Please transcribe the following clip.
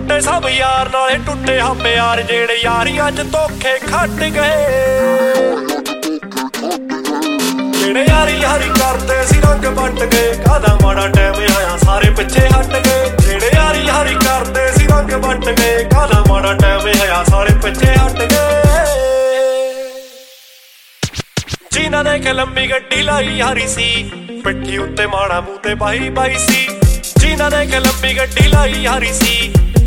ਟੁੱਟੇ ਸਭ ਯਾਰ ਨਾਲੇ ਟੁੱਟੇ ਹਾਂ ਪਿਆਰ ਜਿਹੜੇ ਯਾਰੀਆਂ 'ਚ ਧੋਖੇ ਖੱਟ ਗਏ। ਜਿਹੜੇ ਯਾਰੀ ਯਾਰੀ ਕਰਦੇ ਸੀ ਰੰਗ ਵੰਡ ਗਏ ਕਾਹਦਾ ਮਾੜਾ ਟਾਈਮ ਆਇਆ ਸਾਰੇ ਪਿੱਛੇ ਹਟ ਗਏ। ਜਿਹੜੇ ਯਾਰੀ ਯਾਰੀ ਕਰਦੇ ਸੀ ਰੰਗ ਵੰਡ ਗਏ ਕਾਹਦਾ ਮਾੜਾ ਟਾਈਮ ਆਇਆ ਸਾਰੇ ਪਿੱਛੇ ਹਟ ਗਏ। ਜਿਨ੍ਹਾਂ ਨੇ ਕਿ ਲੰਬੀ ਗੱਡੀ ਲਾਈ ਯਾਰੀ ਸੀ ਪਿੱਠੀ ਉੱਤੇ ਮਾਣਾ ਮੂੰਹ ਤੇ ਬਾਈ ਬਾਈ ਸੀ। ਜਿਨ੍ਹਾਂ ਨੇ ਕਿ ਲੰਬੀ ਗੱਡੀ ਲਾਈ ਯਾਰੀ ਸੀ